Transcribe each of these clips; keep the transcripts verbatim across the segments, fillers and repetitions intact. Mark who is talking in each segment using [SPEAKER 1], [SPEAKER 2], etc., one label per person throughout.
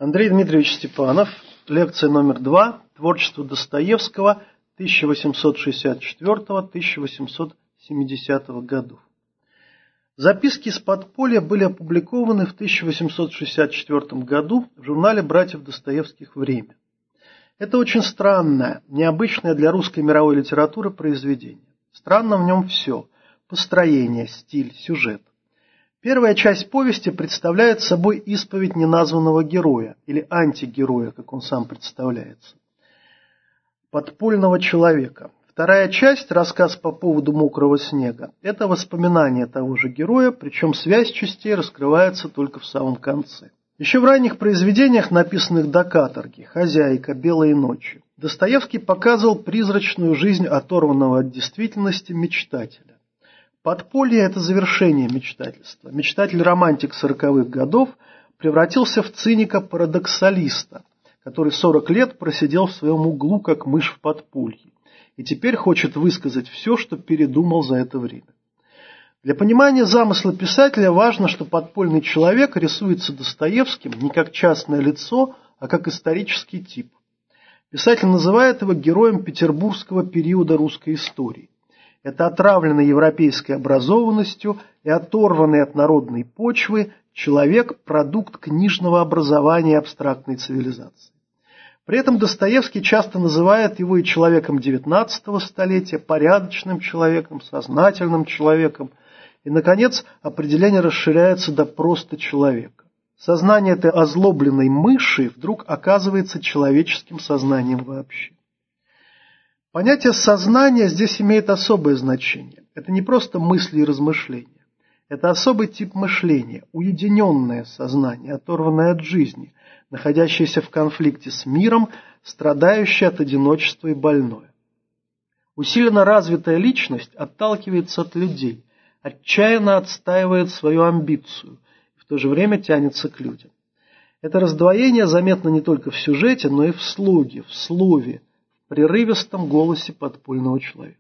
[SPEAKER 1] Андрей Дмитриевич Степанов, лекция номер два, творчество Достоевского, тысяча восемьсот шестьдесят четвёртого — тысяча восемьсот семидесятого годов. Записки из подполья были опубликованы в тысяча восемьсот шестьдесят четвёртом году в журнале братьев Достоевских «Время». Это очень странное, необычное для русской мировой литературы произведение. Странно в нем все – построение, стиль, сюжет. Первая часть повести представляет собой исповедь неназванного героя, или антигероя, как он сам представляется, подпольного человека. Вторая часть, рассказ по поводу мокрого снега, это воспоминания того же героя, причем связь частей раскрывается только в самом конце. Еще в ранних произведениях, написанных до каторги, «Хозяйка», «Белые ночи», Достоевский показывал призрачную жизнь оторванного от действительности мечтателя. Подполье – это завершение мечтательства. Мечтатель-романтик сороковых годов превратился в циника-парадоксалиста, который сорок лет просидел в своем углу, как мышь в подполье, и теперь хочет высказать все, что передумал за это время. Для понимания замысла писателя важно, что подпольный человек рисуется Достоевским не как частное лицо, а как исторический тип. Писатель называет его героем петербургского периода русской истории. Это отравленный европейской образованностью и оторванный от народной почвы человек – продукт книжного образования абстрактной цивилизации. При этом Достоевский часто называет его и человеком девятнадцатого столетия, порядочным человеком, сознательным человеком. И, наконец, определение расширяется до просто человека. Сознание этой озлобленной мыши вдруг оказывается человеческим сознанием вообще. Понятие сознания здесь имеет особое значение. Это не просто мысли и размышления. Это особый тип мышления, уединенное сознание, оторванное от жизни, находящееся в конфликте с миром, страдающее от одиночества и больное. Усиленно развитая личность отталкивается от людей, отчаянно отстаивает свою амбицию и в то же время тянется к людям. Это раздвоение заметно не только в сюжете, но и в слоге, в слове, прерывистом голосе подпольного человека.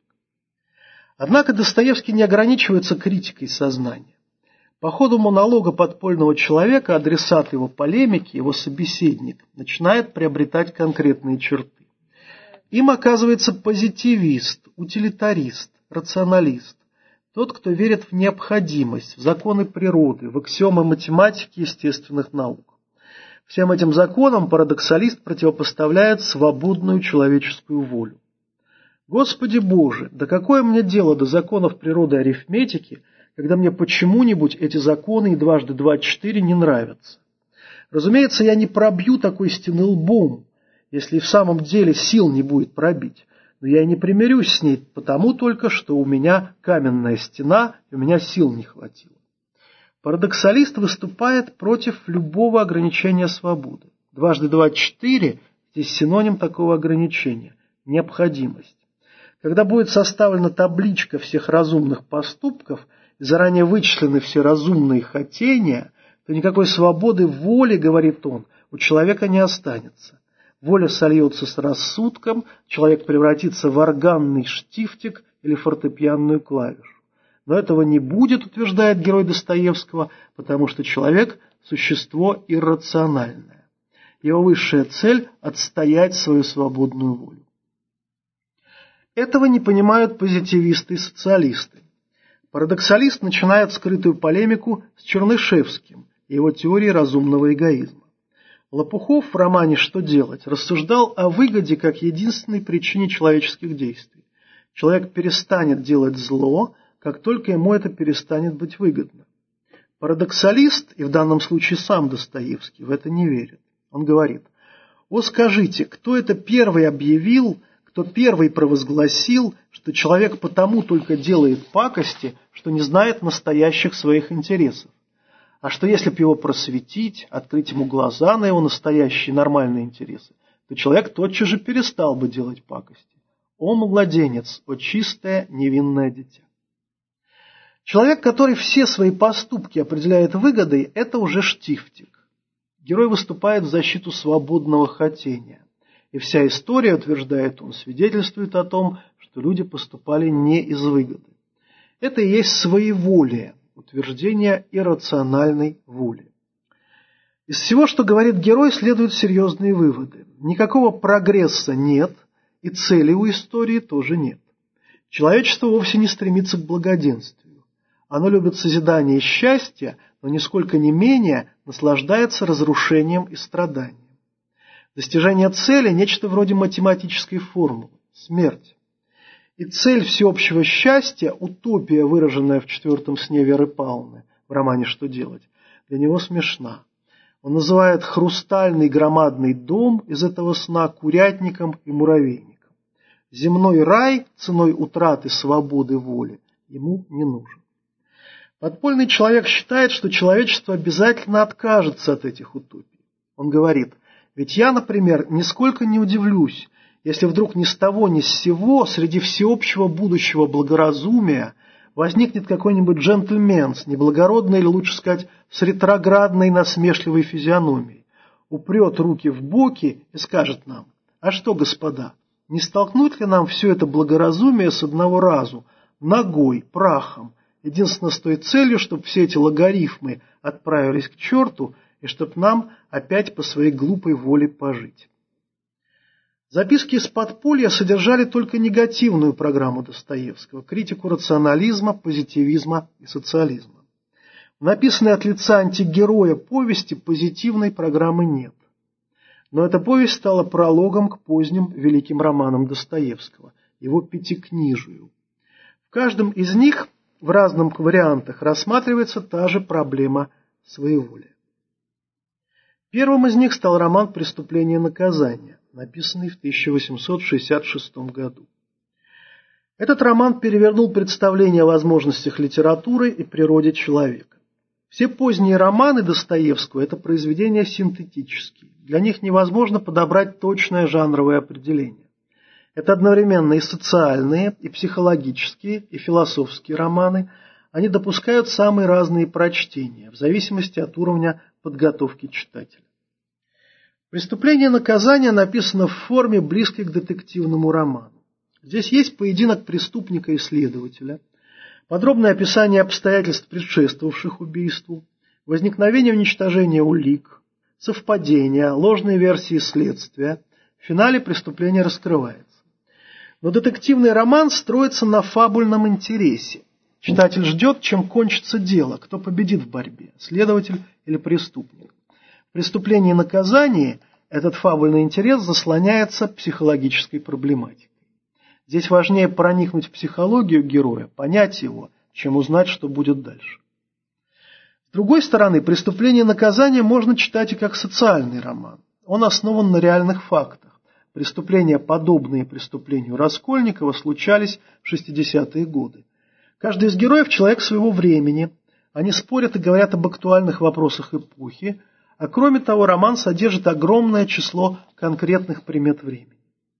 [SPEAKER 1] Однако Достоевский не ограничивается критикой сознания. По ходу монолога подпольного человека адресат его полемики, его собеседник, начинает приобретать конкретные черты. Им оказывается позитивист, утилитарист, рационалист, тот, кто верит в необходимость, в законы природы, в аксиомы математики и естественных наук. Всем этим законам парадоксалист противопоставляет свободную человеческую волю. Господи Боже, да какое мне дело до законов природы и арифметики, когда мне почему-нибудь эти законы и дважды два четыре не нравятся? Разумеется, я не пробью такой стены лбом, если и в самом деле сил не будет пробить, но я и не примирюсь с ней потому только, что у меня каменная стена и у меня сил не хватило. Парадоксалист выступает против любого ограничения свободы. Дважды два – четыре – здесь синоним такого ограничения – необходимость. Когда будет составлена табличка всех разумных поступков и заранее вычислены все разумные хотения, то никакой свободы воли, говорит он, у человека не останется. Воля сольется с рассудком, человек превратится в органный штифтик или фортепианную клавишу. Но этого не будет, утверждает герой Достоевского, потому что человек – существо иррациональное. Его высшая цель – отстоять свою свободную волю. Этого не понимают позитивисты и социалисты. Парадоксалист начинает скрытую полемику с Чернышевским и его теорией разумного эгоизма. Лопухов в романе «Что делать» рассуждал о выгоде как единственной причине человеческих действий. Человек перестанет делать зло, как только ему это перестанет быть выгодно. Парадоксалист, и в данном случае сам Достоевский, в это не верит. Он говорит: «О, скажите, кто это первый объявил, кто первый провозгласил, что человек потому только делает пакости, что не знает настоящих своих интересов? А что если бы его просветить, открыть ему глаза на его настоящие нормальные интересы, то человек тотчас же перестал бы делать пакости? О, младенец, о чистое невинное дитя!» Человек, который все свои поступки определяет выгодой, это уже штифтик. Герой выступает в защиту свободного хотения. И вся история, утверждает он, свидетельствует о том, что люди поступали не из выгоды. Это и есть своеволие, утверждение иррациональной воли. Из всего, что говорит герой, следуют серьезные выводы. Никакого прогресса нет, и цели у истории тоже нет. Человечество вовсе не стремится к благоденствию. Оно любит созидание и счастье, но нисколько не менее наслаждается разрушением и страданием. Достижение цели – нечто вроде математической формулы – смерть. И цель всеобщего счастья – утопия, выраженная в четвертом сне Веры Павловны в романе «Что делать?», для него смешна. Он называет хрустальный громадный дом из этого сна курятником и муравейником. Земной рай ценой утраты свободы воли ему не нужен. Подпольный человек считает, что человечество обязательно откажется от этих утопий. Он говорит: ведь я, например, нисколько не удивлюсь, если вдруг ни с того ни с сего среди всеобщего будущего благоразумия возникнет какой-нибудь джентльмен с неблагородной, или лучше сказать, с ретроградной насмешливой физиономией, упрет руки в боки и скажет нам: а что, господа, не столкнуть ли нам все это благоразумие с одного разу, ногой, прахом, единственно с той целью, чтобы все эти логарифмы отправились к черту, и чтобы нам опять по своей глупой воле пожить. Записки из подполья содержали только негативную программу Достоевского, критику рационализма, позитивизма и социализма. В написанной от лица антигероя повести позитивной программы нет. Но эта повесть стала прологом к поздним великим романам Достоевского, его пятикнижию. В каждом из них в разных вариантах рассматривается та же проблема своеволия. Первым из них стал роман «Преступление и наказание», написанный в тысяча восемьсот шестьдесят шестом году. Этот роман перевернул представление о возможностях литературы и природе человека. Все поздние романы Достоевского – это произведения синтетические. Для них невозможно подобрать точное жанровое определение. Это одновременно и социальные, и психологические, и философские романы. Они допускают самые разные прочтения, в зависимости от уровня подготовки читателя. «Преступление и наказание» написано в форме, близкой к детективному роману. Здесь есть поединок преступника и следователя, подробное описание обстоятельств, предшествовавших убийству, возникновение и уничтожение улик, совпадения, ложные версии следствия. В финале преступление раскрывается. Но детективный роман строится на фабульном интересе. Читатель ждет, чем кончится дело, кто победит в борьбе, следователь или преступник. В «Преступлении и наказании» этот фабульный интерес заслоняется психологической проблематикой. Здесь важнее проникнуть в психологию героя, понять его, чем узнать, что будет дальше. С другой стороны, «Преступление и наказание» можно читать и как социальный роман. Он основан на реальных фактах. Преступления, подобные преступлению Раскольникова, случались в шестидесятые годы. Каждый из героев – человек своего времени. Они спорят и говорят об актуальных вопросах эпохи. А кроме того, роман содержит огромное число конкретных примет времени.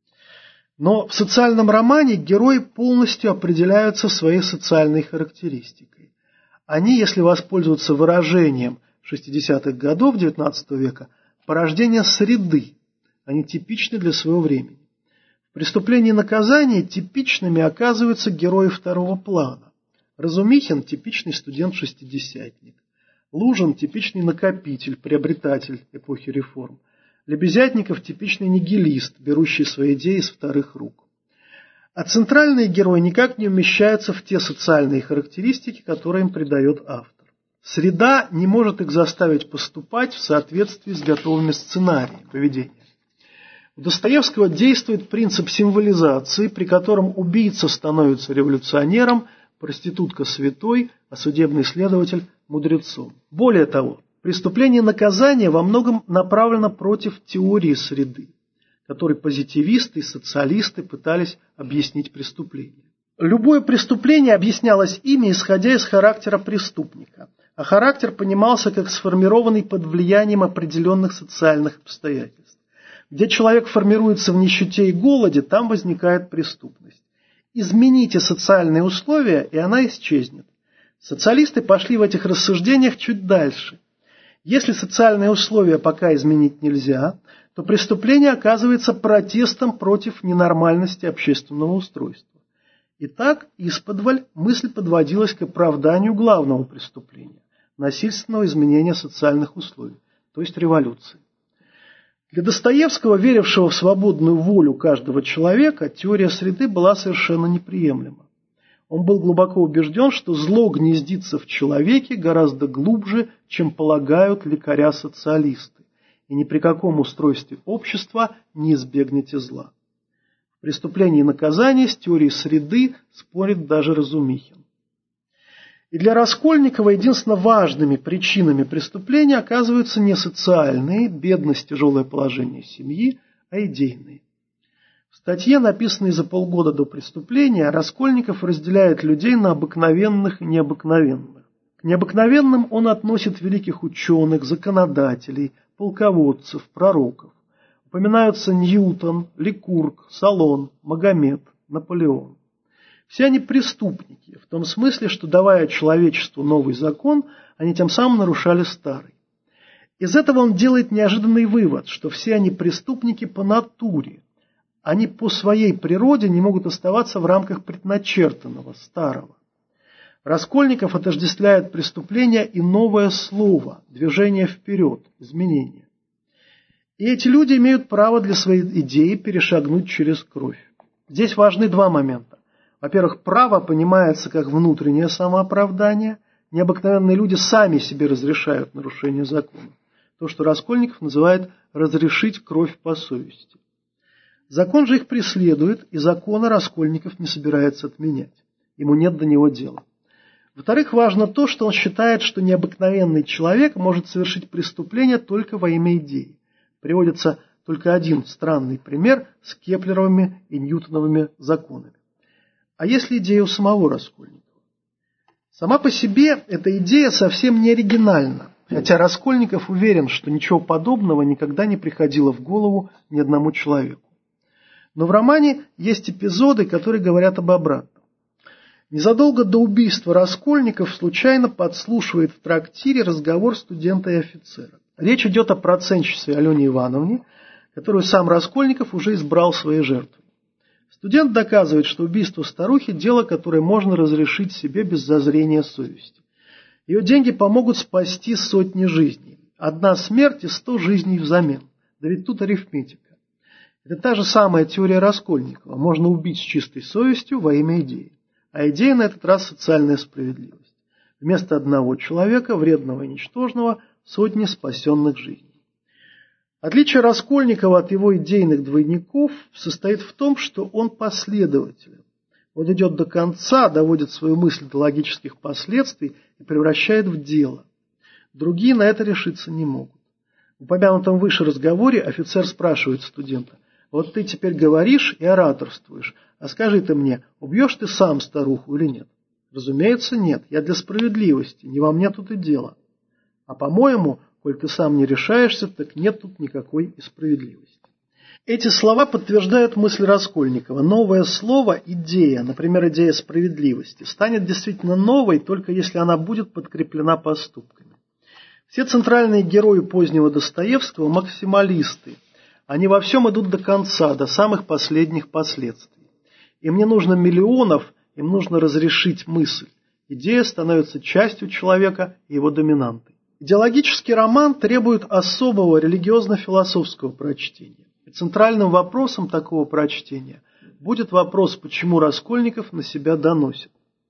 [SPEAKER 1] Но в социальном романе герои полностью определяются своей социальной характеристикой. Они, если воспользоваться выражением шестидесятых годов девятнадцатого века, порождение среды, они типичны для своего времени. В «Преступлении и наказании» типичными оказываются герои второго плана. Разумихин – типичный студент-шестидесятник. Лужин – типичный накопитель, приобретатель эпохи реформ. Лебезятников – типичный нигилист, берущий свои идеи из вторых рук. А центральные герои никак не умещаются в те социальные характеристики, которые им придает автор. Среда не может их заставить поступать в соответствии с готовыми сценариями поведения. У Достоевского действует принцип символизации, при котором убийца становится революционером, проститутка святой, а судебный следователь мудрецом. Более того, «Преступление и наказание» во многом направлено против теории среды, которой позитивисты и социалисты пытались объяснить преступление. Любое преступление объяснялось ими, исходя из характера преступника, а характер понимался как сформированный под влиянием определенных социальных обстоятельств. Где человек формируется в нищете и голоде, там возникает преступность. Измените социальные условия, и она исчезнет. Социалисты пошли в этих рассуждениях чуть дальше. Если социальные условия пока изменить нельзя, то преступление оказывается протестом против ненормальности общественного устройства. Итак, исподволь мысль подводилась к оправданию главного преступления – насильственного изменения социальных условий. то есть революции. Для Достоевского, верившего в свободную волю каждого человека, теория среды была совершенно неприемлема. Он был глубоко убежден, что зло гнездится в человеке гораздо глубже, чем полагают лекаря-социалисты, и ни при каком устройстве общества не избегнете зла. В «Преступлении и наказании» с теорией среды спорит даже Разумихин. И для Раскольникова единственно важными причинами преступления оказываются не социальные, бедность, тяжелое положение семьи, а идейные. В статье, написанной за полгода до преступления, Раскольников разделяет людей на обыкновенных и необыкновенных. К необыкновенным он относит великих ученых, законодателей, полководцев, пророков. Упоминаются Ньютон, Ликург, Солон, Магомед, Наполеон. Все они преступники, в том смысле, что, давая человечеству новый закон, они тем самым нарушали старый. Из этого он делает неожиданный вывод, что все они преступники по натуре. Они по своей природе не могут оставаться в рамках предначертанного, старого. Раскольников отождествляет преступление и новое слово, движение вперед, изменение. И эти люди имеют право для своей идеи перешагнуть через кровь. Здесь важны два момента. Во-первых, право понимается как внутреннее самооправдание. Необыкновенные люди сами себе разрешают нарушение закона. То, что Раскольников называет «разрешить кровь по совести». Закон же их преследует, и закона Раскольников не собирается отменять. Ему нет до него дела. Во-вторых, важно то, что он считает, что необыкновенный человек может совершить преступление только во имя идеи. Приводится только один странный пример с Кеплеровыми и Ньютоновыми законами. А если идея у самого Раскольникова? Сама по себе эта идея совсем не оригинальна, хотя Раскольников уверен, что ничего подобного никогда не приходило в голову ни одному человеку. Но в романе есть эпизоды, которые говорят об обратном. Незадолго до убийства Раскольников случайно подслушивает в трактире разговор студента и офицера. Речь идет о процентщице Алене Ивановне, которую сам Раскольников уже избрал своей жертвой. Студент доказывает, что убийство старухи – дело, которое можно разрешить себе без зазрения совести. Ее деньги помогут спасти сотни жизней. Одна смерть и сто жизней взамен. Да ведь тут арифметика. Это та же самая теория Раскольникова. Можно убить с чистой совестью во имя идеи. А идея на этот раз социальная справедливость. Вместо одного человека, вредного и ничтожного, сотни спасенных жизней. Отличие Раскольникова от его идейных двойников состоит в том, что он последователен. Он идет до конца, доводит свою мысль до логических последствий и превращает в дело. Другие на это решиться не могут. В упомянутом выше разговоре офицер спрашивает студента: «Вот ты теперь говоришь и ораторствуешь, а скажи ты мне, убьешь ты сам старуху или нет?» «Разумеется, нет. Я для справедливости. Не во мне тут и дело. А по-моему, коль ты сам не решаешься, так нет тут никакой и справедливости». Эти слова подтверждают мысль Раскольникова. Новое слово – идея, например, идея справедливости, станет действительно новой, только если она будет подкреплена поступками. Все центральные герои позднего Достоевского – максималисты. Они во всем идут до конца, до самых последних последствий. Им не нужно миллионов, им нужно разрешить мысль. Идея становится частью человека и его доминантой. Идеологический роман требует особого религиозно-философского прочтения. И центральным вопросом такого прочтения будет вопрос, почему Раскольников на себя доносит.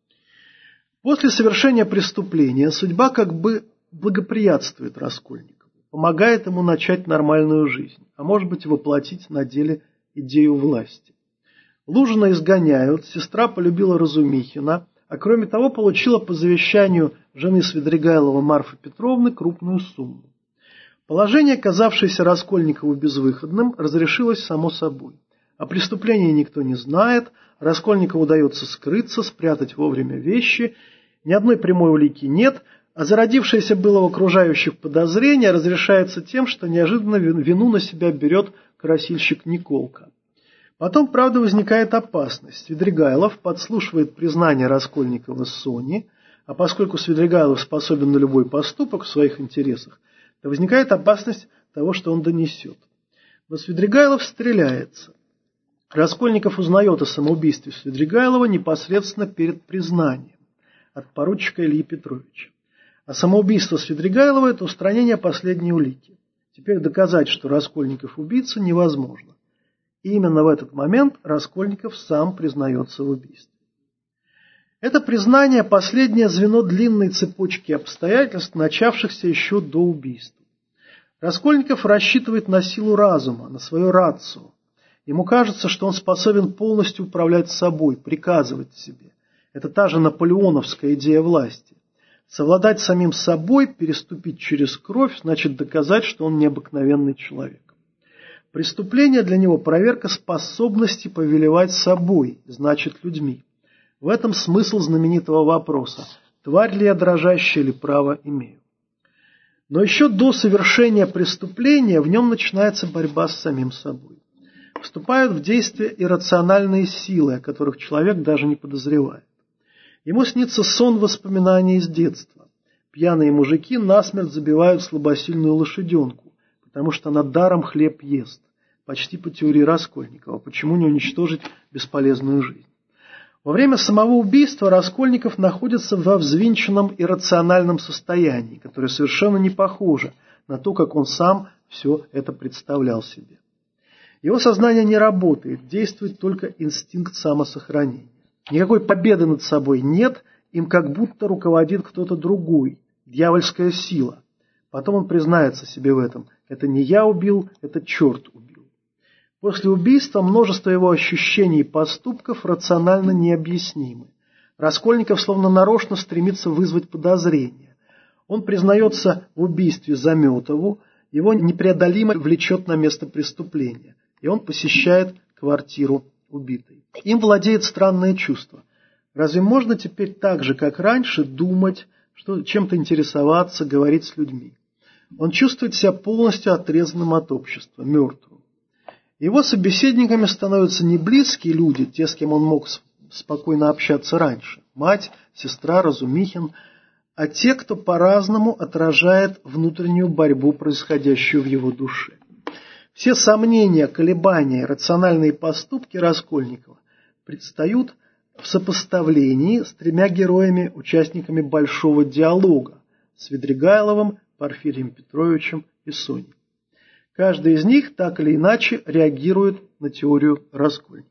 [SPEAKER 1] После совершения преступления судьба как бы благоприятствует Раскольникову, помогает ему начать нормальную жизнь, а может быть воплотить на деле идею власти. Лужина изгоняют, сестра полюбила Разумихина, а кроме того получила по завещанию жены Свидригайлова Марфы Петровны крупную сумму. Положение, казавшееся Раскольникову безвыходным, разрешилось само собой. О преступлении никто не знает, Раскольникову удается скрыться, спрятать вовремя вещи, ни одной прямой улики нет, а зародившееся было в окружающих подозрение разрешается тем, что неожиданно вину на себя берет красильщик Николка. Потом, правда, возникает опасность. Свидригайлов подслушивает признание Раскольникова Соне, а поскольку Свидригайлов способен на любой поступок в своих интересах, то возникает опасность того, что он донесет. Но Свидригайлов стреляется. Раскольников узнает о самоубийстве Свидригайлова непосредственно перед признанием от поручика Ильи Петровича. А самоубийство Свидригайлова – это устранение последней улики. Теперь доказать, что Раскольников убийца, невозможно. И именно в этот момент Раскольников сам признается в убийстве. Это признание – последнее звено длинной цепочки обстоятельств, начавшихся еще до убийства. Раскольников рассчитывает на силу разума, на свою рацио. Ему кажется, что он способен полностью управлять собой, приказывать себе. Это та же наполеоновская идея власти. Совладать самим собой, переступить через кровь, значит доказать, что он необыкновенный человек. Преступление для него – проверка способности повелевать собой, значит людьми. В этом смысл знаменитого вопроса: тварь ли я дрожащая, или право имею? Но еще до совершения преступления в нем начинается борьба с самим собой. Вступают в действие иррациональные силы, о которых человек даже не подозревает. Ему снится сон воспоминаний из детства. Пьяные мужики насмерть забивают слабосильную лошаденку, потому что она даром хлеб ест. Почти по теории Раскольникова. Почему не уничтожить бесполезную жизнь? Во время самого убийства Раскольников находится во взвинченном иррациональном состоянии, которое совершенно не похоже на то, как он сам все это представлял себе. Его сознание не работает, действует только инстинкт самосохранения. Никакой победы над собой нет, им как будто руководит кто-то другой, дьявольская сила. Потом он признается себе в этом: это не я убил, это черт убил. После убийства множество его ощущений и поступков рационально необъяснимы. Раскольников словно нарочно стремится вызвать подозрение. Он признается в убийстве Заметову, его непреодолимо влечет на место преступления, и он посещает квартиру убитой. Им владеет странное чувство. Разве можно теперь так же, как раньше, думать, что чем-то интересоваться, говорить с людьми? Он чувствует себя полностью отрезанным от общества, мертвым. Его собеседниками становятся не близкие люди, те, с кем он мог спокойно общаться раньше, мать, сестра, Разумихин, а те, кто по-разному отражает внутреннюю борьбу, происходящую в его душе. Все сомнения, колебания, рациональные поступки Раскольникова предстают в сопоставлении с тремя героями, участниками большого диалога – Свидригайловым, Порфирием Петровичем и Соней. Каждый из них так или иначе реагирует на теорию Раскольникова.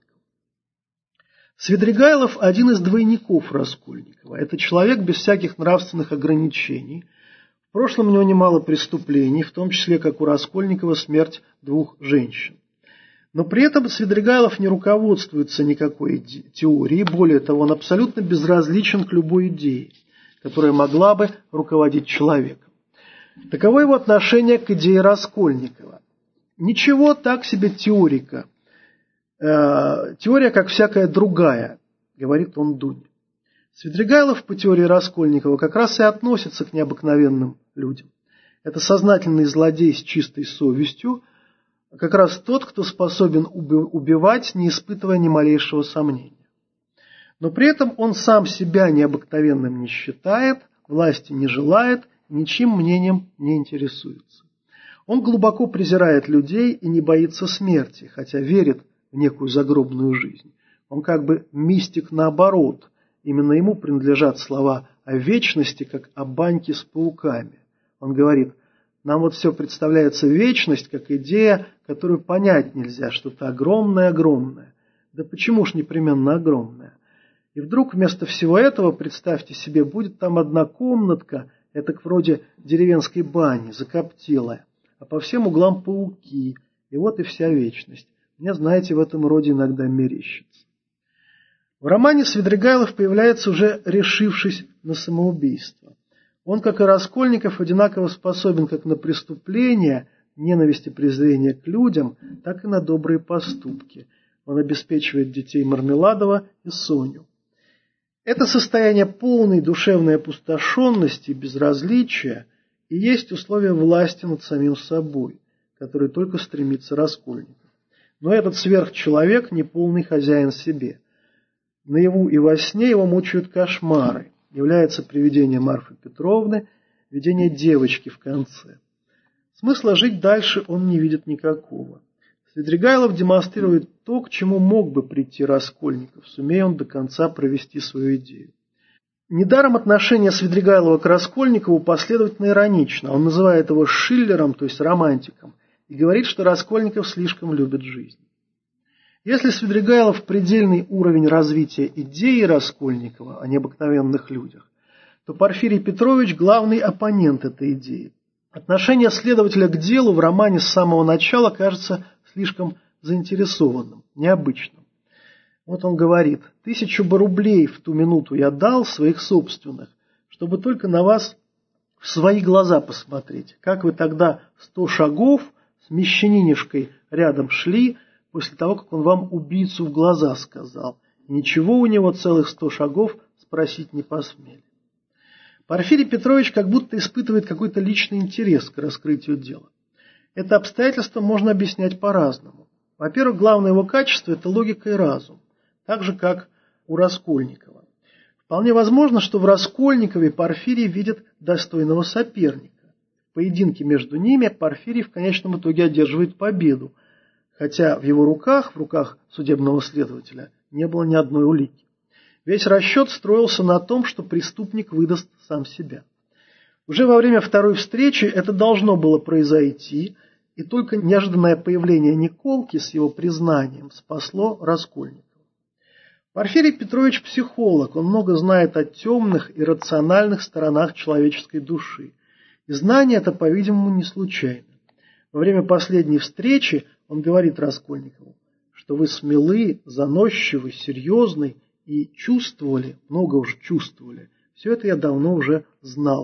[SPEAKER 1] Свидригайлов – один из двойников Раскольникова. Это человек без всяких нравственных ограничений. В прошлом у него немало преступлений, в том числе, как у Раскольникова, смерть двух женщин. Но при этом Свидригайлов не руководствуется никакой теорией, более того, он абсолютно безразличен к любой идее, которая могла бы руководить человеком. Таково его отношение к идее Раскольникова. Ничего, так себе теорика. Э, теория, как всякая другая, говорит он Дуне. Свидригайлов по теории Раскольникова как раз и относится к необыкновенным людям. Это сознательный злодей с чистой совестью, как раз тот, кто способен убивать, не испытывая ни малейшего сомнения. Но при этом он сам себя необыкновенным не считает, власти не желает, ничьим мнением не интересуется. Он глубоко презирает людей и не боится смерти, хотя верит в некую загробную жизнь. Он как бы мистик наоборот. Именно ему принадлежат слова о вечности, как о баньке с пауками. Он говорит: нам вот все представляется вечность, как идея, которую понять нельзя, что-то огромное-огромное. Да почему ж непременно огромное? И вдруг вместо всего этого, представьте себе, будет там одна комнатка, это вроде деревенской бани, закоптелая, а по всем углам пауки, и вот и вся вечность. Мне, знаете, в этом роде иногда мерещится. В романе Свидригайлов появляется уже решившись на самоубийство. Он, как и Раскольников, одинаково способен как на преступление, ненависть и презрение к людям, так и на добрые поступки. Он обеспечивает детей Мармеладова и Соню. Это состояние полной душевной опустошенности и безразличия и есть условие власти над самим собой, который только стремится Раскольников. Но этот сверхчеловек не полный хозяин себе. Наяву и во сне его мучают кошмары. Является привидение Марфы Петровны, видение девочки в конце. Смысла жить дальше он не видит никакого. Свидригайлов демонстрирует то, к чему мог бы прийти Раскольников, сумея он до конца провести свою идею. Недаром отношение Свидригайлова к Раскольникову последовательно иронично. Он называет его Шиллером, то есть романтиком, и говорит, что Раскольников слишком любит жизнь. Если Свидригайлов предельный уровень развития идеи Раскольникова о необыкновенных людях, то Порфирий Петрович – главный оппонент этой идеи. Отношение следователя к делу в романе с самого начала кажется слишком заинтересованным, необычным. Вот он говорит: «Тысячу бы рублей в ту минуту я дал, своих собственных, чтобы только на вас в свои глаза посмотреть. Как вы тогда сто шагов с мещанинишкой рядом шли, после того, как он вам убийцу в глаза сказал. И ничего у него целых сто шагов спросить не посмели». Порфирий Петрович как будто испытывает какой-то личный интерес к раскрытию дела. Это обстоятельство можно объяснять по-разному. Во-первых, главное его качество – это логика и разум, так же, как у Раскольникова. Вполне возможно, что в Раскольникове Порфирий видит достойного соперника. В поединке между ними Порфирий в конечном итоге одерживает победу, хотя в его руках, в руках судебного следователя, не было ни одной улики. Весь расчет строился на том, что преступник выдаст сам себя. Уже во время второй встречи это должно было произойти, и только неожиданное появление Николки с его признанием спасло Раскольникова. Порфирий Петрович психолог, он много знает о темных и рациональных сторонах человеческой души. И знание это, по-видимому, не случайно. Во время последней встречи он говорит Раскольникову, что вы смелый, заносчивый, серьезный и чувствовали, много уже чувствовали. Все это я давно уже знал.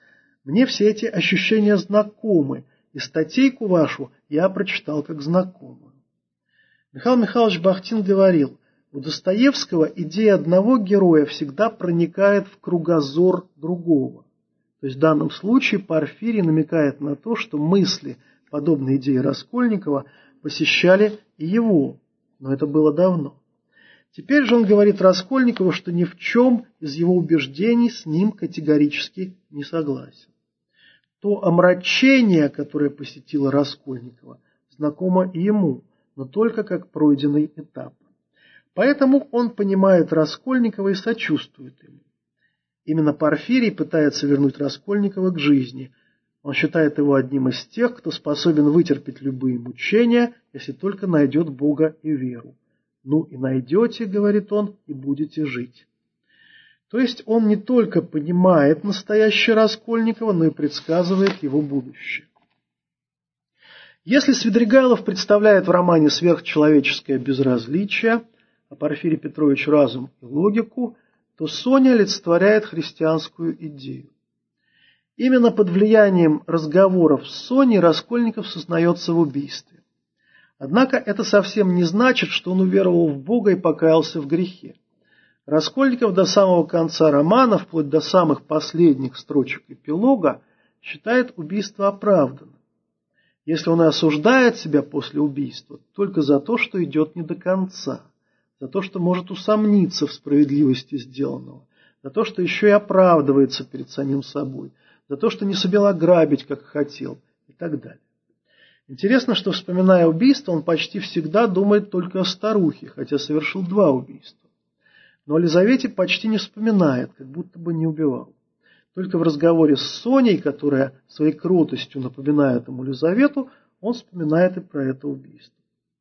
[SPEAKER 1] Мне все эти ощущения знакомы, и статейку вашу я прочитал как знакомую. Михаил Михайлович Бахтин говорил: у Достоевского идея одного героя всегда проникает в кругозор другого. То есть в данном случае Порфирий намекает на то, что мысли, подобные идеи Раскольникова, посещали и его, но это было давно. Теперь же он говорит Раскольникову, что ни в чем из его убеждений с ним категорически не согласен. То омрачение, которое посетило Раскольникова, знакомо и ему, но только как пройденный этап. Поэтому он понимает Раскольникова и сочувствует ему. Именно Порфирий пытается вернуть Раскольникова к жизни. Он считает его одним из тех, кто способен вытерпеть любые мучения, если только найдет Бога и веру. «Ну и найдете, — говорит он, — и будете жить». То есть он не только понимает настоящее Раскольникова, но и предсказывает его будущее. Если Свидригайлов представляет в романе сверхчеловеческое безразличие, а Порфирий Петрович разум и логику, то Соня олицетворяет христианскую идею. Именно под влиянием разговоров с Соней Раскольников сознается в убийстве. Однако это совсем не значит, что он уверовал в Бога и покаялся в грехе. Раскольников до самого конца романа, вплоть до самых последних строчек эпилога, считает убийство оправданным. Если он и осуждает себя после убийства, только за то, что идет не до конца, за то, что может усомниться в справедливости сделанного, за то, что еще и оправдывается перед самим собой, за то, что не сумел ограбить, как хотел, и так далее. Интересно, что, вспоминая убийство, он почти всегда думает только о старухе, хотя совершил два убийства. Но о Лизавете почти не вспоминает, как будто бы не убивал. Только в разговоре с Соней, которая своей кротостью напоминает ему Лизавету, он вспоминает и про это убийство.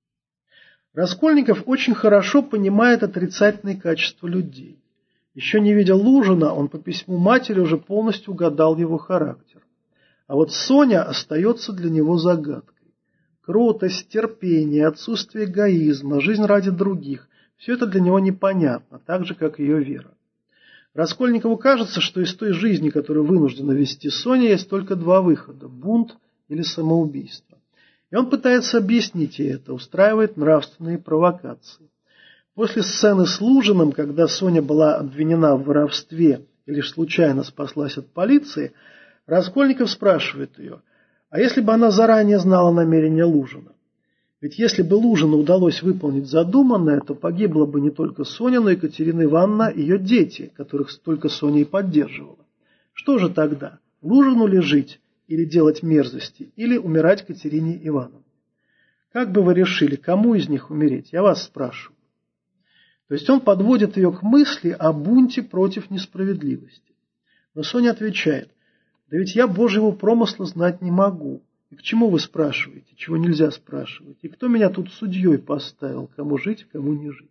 [SPEAKER 1] Раскольников очень хорошо понимает отрицательные качества людей. Еще не видя Лужина, он по письму матери уже полностью угадал его характер. А вот Соня остается для него загадкой. Кротость, терпение, отсутствие эгоизма, жизнь ради других – все это для него непонятно, так же, как ее вера. Раскольникову кажется, что из той жизни, которую вынуждена вести Соня, есть только два выхода – бунт или самоубийство. И он пытается объяснить ей это, устраивает нравственные провокации. После сцены с Лужиным, когда Соня была обвинена в воровстве и лишь случайно спаслась от полиции, Раскольников спрашивает ее: а если бы она заранее знала намерения Лужина? Ведь если бы Лужину удалось выполнить задуманное, то погибла бы не только Соня, но и Екатерина Ивановна и ее дети, которых столько Соня и поддерживала. Что же тогда, Лужину ли жить или делать мерзости, или умирать Катерине Ивановне? Как бы вы решили, кому из них умереть? Я вас спрашиваю. То есть он подводит ее к мысли о бунте против несправедливости. Но Соня отвечает: да ведь я Божьего промысла знать не могу. И к чему вы спрашиваете, чего нельзя спрашивать? И кто меня тут судьей поставил, кому жить, кому не жить?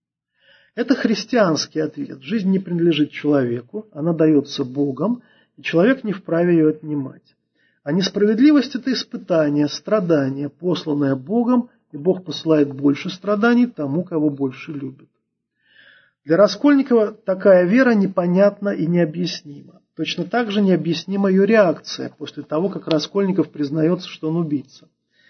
[SPEAKER 1] Это христианский ответ. Жизнь не принадлежит человеку, она дается Богом, и человек не вправе ее отнимать. А несправедливость – это испытание, страдание, посланное Богом, и Бог посылает больше страданий тому, кого больше любит. Для Раскольникова такая вера непонятна и необъяснима. Точно так же необъяснима ее реакция после того, как Раскольников признается, что он убийца.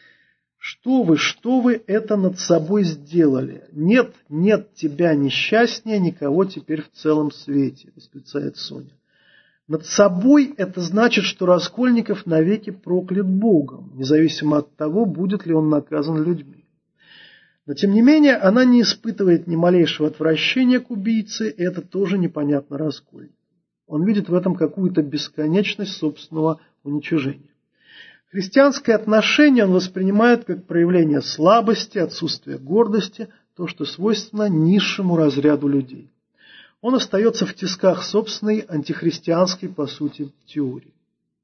[SPEAKER 1] «Что вы, что вы это над собой сделали? Нет, нет тебя несчастнее никого теперь в целом свете», – восклицает Соня. Над собой это значит, что Раскольников навеки проклят Богом, независимо от того, будет ли он наказан людьми. Но тем не менее, она не испытывает ни малейшего отвращения к убийце, и это тоже непонятно Раскольникову. Он видит в этом какую-то бесконечность собственного уничижения. Христианское отношение он воспринимает как проявление слабости, отсутствия гордости, то, что свойственно низшему разряду людей. Он остается в тисках собственной антихристианской, по сути, теории.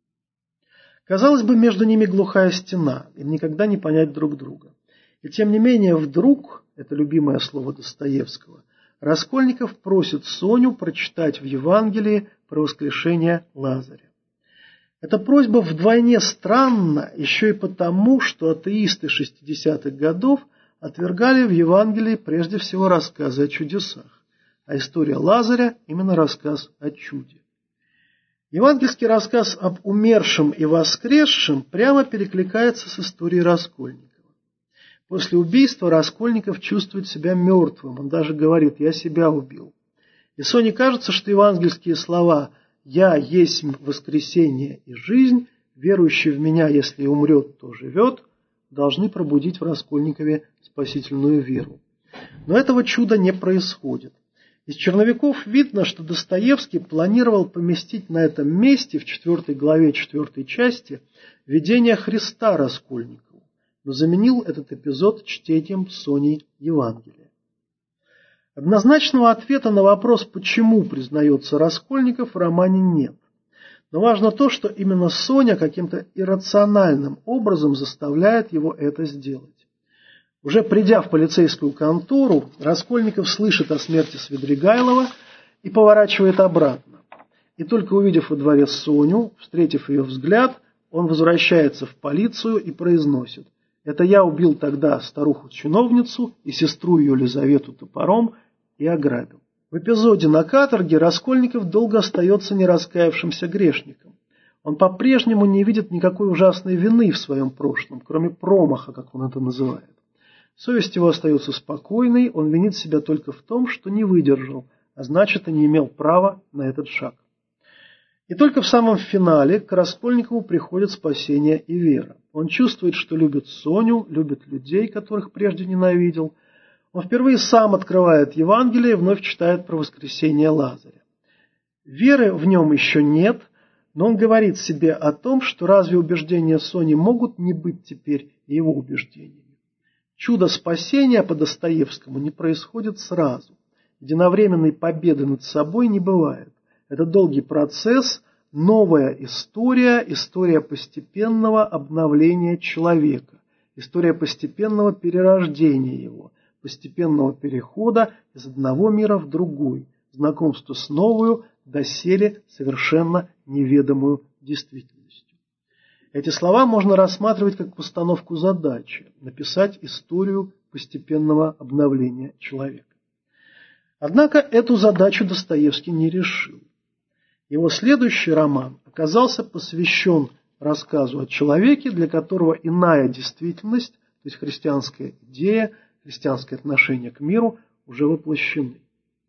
[SPEAKER 1] Казалось бы, между ними глухая стена, им никогда не понять друг друга. И тем не менее, вдруг, это любимое слово Достоевского, Раскольников просит Соню прочитать в Евангелии про воскрешение Лазаря. Эта просьба вдвойне странна еще и потому, что атеисты шестидесятых годов отвергали в Евангелии прежде всего рассказы о чудесах, а история Лазаря – именно рассказ о чуде. Евангельский рассказ об умершем и воскресшем прямо перекликается с историей Раскольникова. После убийства Раскольников чувствует себя мертвым, он даже говорит: «Я себя убил». И Соне кажется, что евангельские слова «Я есть воскресение и жизнь, верующий в меня, если и умрет, то живет», должны пробудить в Раскольникове спасительную веру. Но этого чуда не происходит. Из черновиков видно, что Достоевский планировал поместить на этом месте в четвертой главе четвертой части видение Христа Раскольникову, но заменил этот эпизод чтением Соней Евангелия. Однозначного ответа на вопрос, почему признается Раскольников, в романе нет. Но важно то, что именно Соня каким-то иррациональным образом заставляет его это сделать. Уже придя в полицейскую контору, Раскольников слышит о смерти Свидригайлова и поворачивает обратно. И только увидев во дворе Соню, встретив ее взгляд, он возвращается в полицию и произносит: «Это я убил тогда старуху-чиновницу и сестру ее Лизавету топором и ограбил». В эпизоде на каторге Раскольников долго остается нераскаявшимся грешником. Он по-прежнему не видит никакой ужасной вины в своем прошлом, кроме промаха, как он это называет. Совесть его остается спокойной, он винит себя только в том, что не выдержал, а значит, и не имел права на этот шаг. И только в самом финале к Раскольникову приходит спасение и вера. Он чувствует, что любит Соню, любит людей, которых прежде ненавидел. Он впервые сам открывает Евангелие и вновь читает про воскресение Лазаря. Веры в нем еще нет, но он говорит себе о том, что разве убеждения Сони могут не быть теперь его убеждениями. Чудо спасения по Достоевскому не происходит сразу. Единовременной победы над собой не бывает. Это долгий процесс, новая история, история постепенного обновления человека, история постепенного перерождения его, постепенного перехода из одного мира в другой, знакомства с новую, доселе совершенно неведомую действительностью. Эти слова можно рассматривать как постановку задачи – написать историю постепенного обновления человека. Однако эту задачу Достоевский не решил. Его следующий роман оказался посвящен рассказу о человеке, для которого иная действительность, то есть христианская идея, христианское отношение к миру уже воплощены.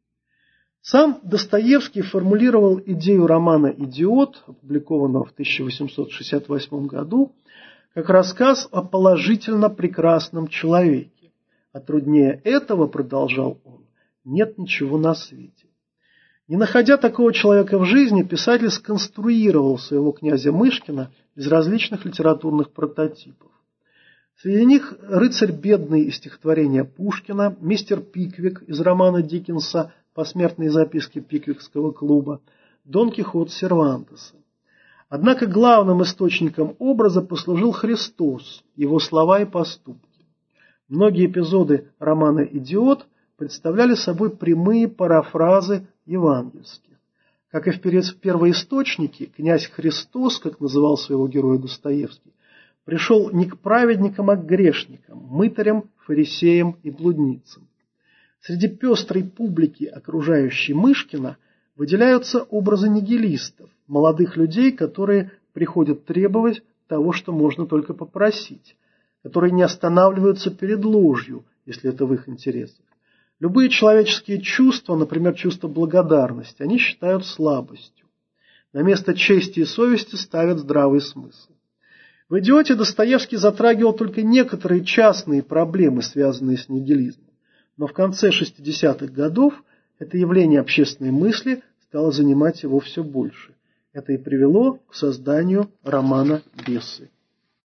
[SPEAKER 1] Сам Достоевский формулировал идею романа «Идиот», опубликованного в тысяча восемьсот шестьдесят восьмом году, как рассказ о положительно прекрасном человеке. А труднее этого, продолжал он, нет ничего на свете. Не находя такого человека в жизни, писатель сконструировал своего князя Мышкина из различных литературных прототипов. Среди них «Рыцарь бедный» из стихотворения Пушкина, «Мистер Пиквик» из романа Диккенса «Посмертные записки Пиквикского клуба», «Дон Кихот» Сервантеса. Однако главным источником образа послужил Христос, его слова и поступки. Многие эпизоды романа «Идиот» представляли собой прямые парафразы евангельских. Как и в первоисточнике, князь Христос, как называл своего героя Достоевский, пришел не к праведникам, а к грешникам, мытарям, фарисеям и блудницам. Среди пестрой публики, окружающей Мышкина, выделяются образы нигилистов, молодых людей, которые приходят требовать того, что можно только попросить, которые не останавливаются перед ложью, если это в их интересах. Любые человеческие чувства, например, чувство благодарности, они считают слабостью. На место чести и совести ставят здравый смысл. В «Идиоте» Достоевский затрагивал только некоторые частные проблемы, связанные с нигилизмом. Но в конце шестидесятых годов это явление общественной мысли стало занимать его все больше. Это и привело к созданию романа «Бесы».